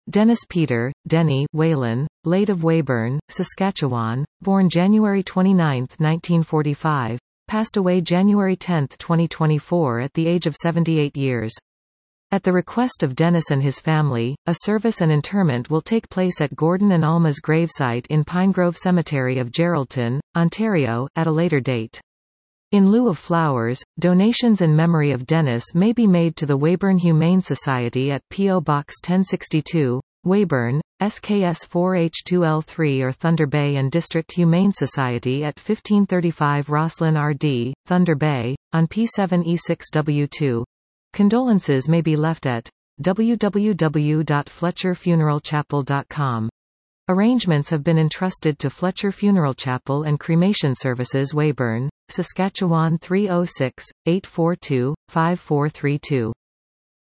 Dennis Peter, Denny Whalen, late of Weyburn, Saskatchewan, born January 29, 1945, passed away January 10, 2024 at the age of 78 years. At the request of Dennis and his family, a service and interment will take place at Gordon and Alma's gravesite in Pinegrove Cemetery of Geraldton, Ontario, at a later date. In lieu of flowers, donations in memory of Dennis may be made to the Weyburn Humane Society at P.O. Box 1062, Weyburn, SKS 4H2L3 or Thunder Bay and District Humane Society at 1535 Roslyn RD, Thunder Bay, on P7E6W2. Condolences may be left at www.fletcherfuneralchapel.com. Arrangements have been entrusted to Fletcher Funeral Chapel and Cremation Services, Weyburn, Saskatchewan 306-842-5432.